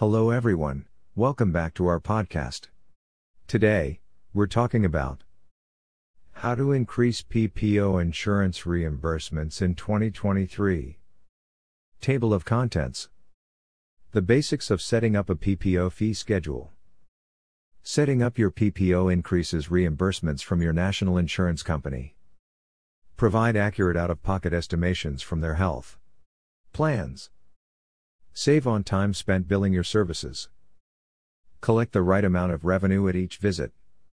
Hello everyone, welcome back to our podcast. Today, we're talking about how to increase PPO insurance reimbursements in 2023. Table of contents. The basics of setting up a PPO fee schedule. Setting up your PPO increases reimbursements from your national insurance company. Provide accurate out-of-pocket estimations from their health plans. Save on time spent billing your services. Collect the right amount of revenue at each visit.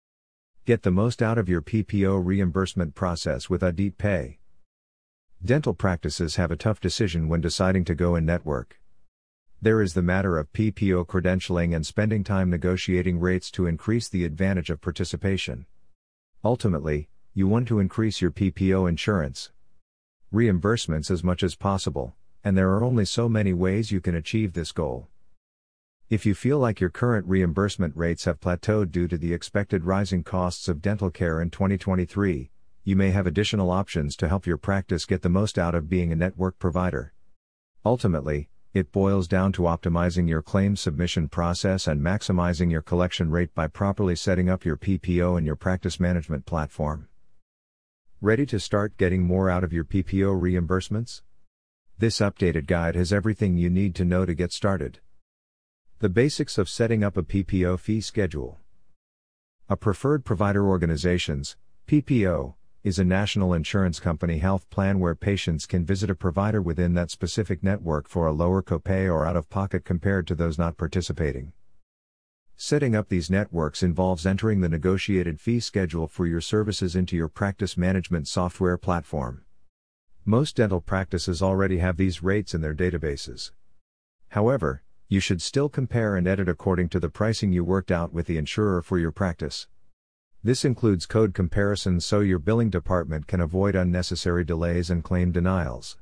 Get the most out of your PPO reimbursement process with Audit Pay. Dental practices have a tough decision when deciding to go in-network. There is the matter of PPO credentialing and spending time negotiating rates to increase the advantage of participation. Ultimately, you want to increase your PPO insurance reimbursements as much as possible, and there are only so many ways you can achieve this goal. If you feel like your current reimbursement rates have plateaued due to the expected rising costs of dental care in 2023, you may have additional options to help your practice get the most out of being a network provider. Ultimately, it boils down to optimizing your claims submission process and maximizing your collection rate by properly setting up your PPO and your practice management platform. Ready to start getting more out of your PPO reimbursements? This updated guide has everything you need to know to get started. The basics of setting up a PPO fee schedule. A preferred provider organizations, PPO, is a national insurance company health plan where patients can visit a provider within that specific network for a lower copay or out-of-pocket compared to those not participating. Setting up these networks involves entering the negotiated fee schedule for your services into your practice management software platform. Most dental practices already have these rates in their databases. However, you should still compare and edit according to the pricing you worked out with the insurer for your practice. This includes code comparisons so your billing department can avoid unnecessary delays and claim denials.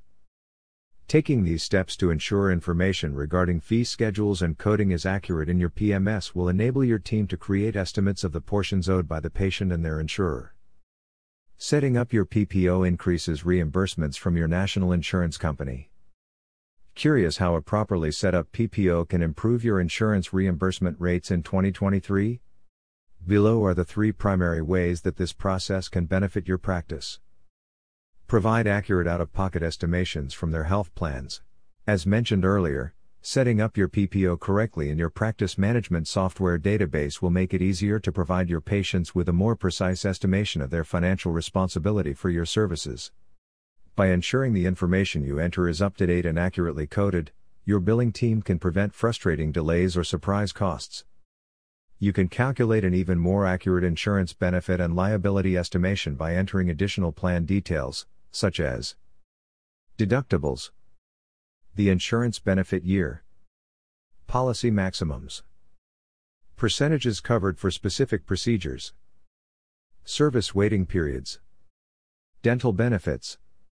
Taking these steps to ensure information regarding fee schedules and coding is accurate in your PMS will enable your team to create estimates of the portions owed by the patient and their insurer. Setting up your PPO increases reimbursements from your national insurance company. Curious how a properly set up PPO can improve your insurance reimbursement rates in 2023? Below are the 3 primary ways that this process can benefit your practice. Provide accurate out-of-pocket estimations from their health plans. As mentioned earlier, setting up your PPO correctly in your practice management software database will make it easier to provide your patients with a more precise estimation of their financial responsibility for your services. By ensuring the information you enter is up to date and accurately coded, your billing team can prevent frustrating delays or surprise costs. You can calculate an even more accurate insurance benefit and liability estimation by entering additional plan details, such as deductibles, the insurance benefit year, policy maximums, percentages covered for specific procedures, service waiting periods, dental benefits.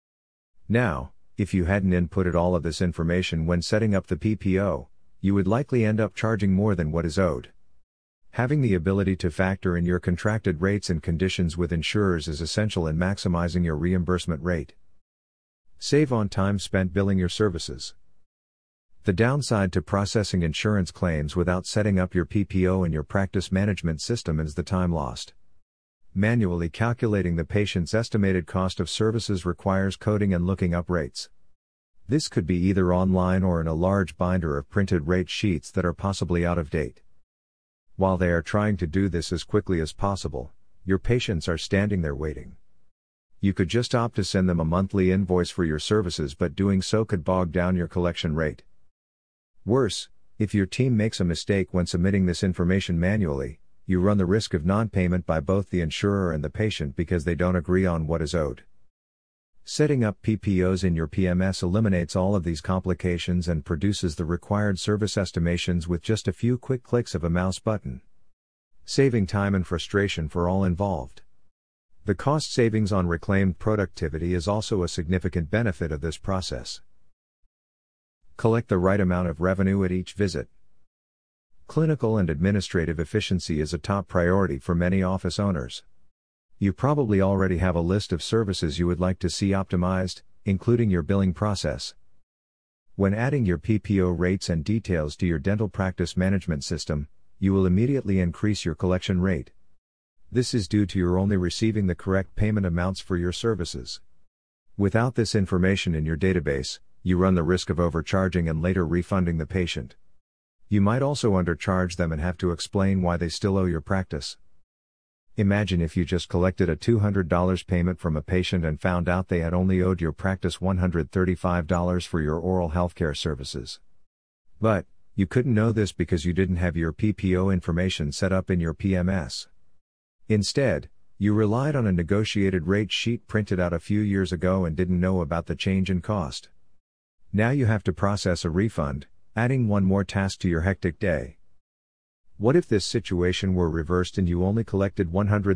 Now, if you hadn't inputted all of this information when setting up the PPO, you would likely end up charging more than what is owed. Having the ability to factor in your contracted rates and conditions with insurers is essential in maximizing your reimbursement rate. Save on time spent billing your services. The downside to processing insurance claims without setting up your PPO and your practice management system is the time lost. Manually calculating the patient's estimated cost of services requires coding and looking up rates. This could be either online or in a large binder of printed rate sheets that are possibly out of date. While they are trying to do this as quickly as possible, your patients are standing there waiting. You could just opt to send them a monthly invoice for your services, but doing so could bog down your collection rate. Worse, if your team makes a mistake when submitting this information manually, you run the risk of non-payment by both the insurer and the patient because they don't agree on what is owed. Setting up PPOs in your PMS eliminates all of these complications and produces the required service estimations with just a few quick clicks of a mouse button, saving time and frustration for all involved. The cost savings on reclaimed productivity is also a significant benefit of this process. Collect the right amount of revenue at each visit. Clinical and administrative efficiency is a top priority for many office owners. You probably already have a list of services you would like to see optimized, including your billing process. When adding your PPO rates and details to your dental practice management system, you will immediately increase your collection rate. This is due to your only receiving the correct payment amounts for your services. Without this information in your database, you run the risk of overcharging and later refunding the patient. You might also undercharge them and have to explain why they still owe your practice. Imagine if you just collected a $200 payment from a patient and found out they had only owed your practice $135 for your oral healthcare services. But, you couldn't know this because you didn't have your PPO information set up in your PMS. Instead, you relied on a negotiated rate sheet printed out a few years ago and didn't know about the change in cost. Now you have to process a refund, adding one more task to your hectic day. What if this situation were reversed and you only collected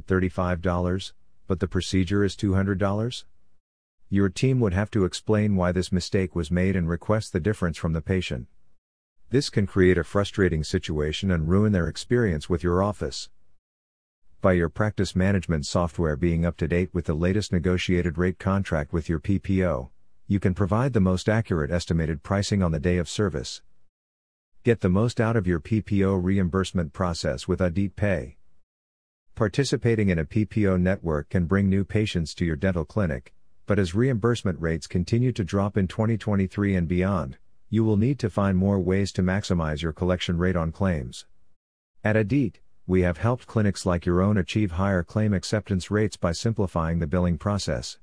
$135, but the procedure is $200? Your team would have to explain why this mistake was made and request the difference from the patient. This can create a frustrating situation and ruin their experience with your office. By your practice management software being up to date with the latest negotiated rate contract with your PPO, you can provide the most accurate estimated pricing on the day of service. Get the most out of your PPO reimbursement process with Adit Pay. Participating in a PPO network can bring new patients to your dental clinic, but as reimbursement rates continue to drop in 2023 and beyond, you will need to find more ways to maximize your collection rate on claims. At Adit, we have helped clinics like your own achieve higher claim acceptance rates by simplifying the billing process.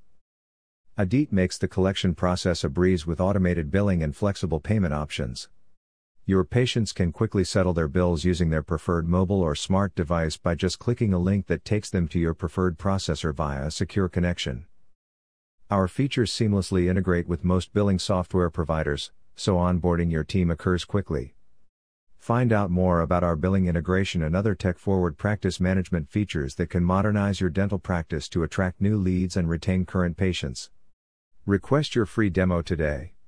Adit makes the collection process a breeze with automated billing and flexible payment options. Your patients can quickly settle their bills using their preferred mobile or smart device by just clicking a link that takes them to your preferred processor via a secure connection. Our features seamlessly integrate with most billing software providers, so onboarding your team occurs quickly. Find out more about our billing integration and other tech-forward practice management features that can modernize your dental practice to attract new leads and retain current patients. Request your free demo today.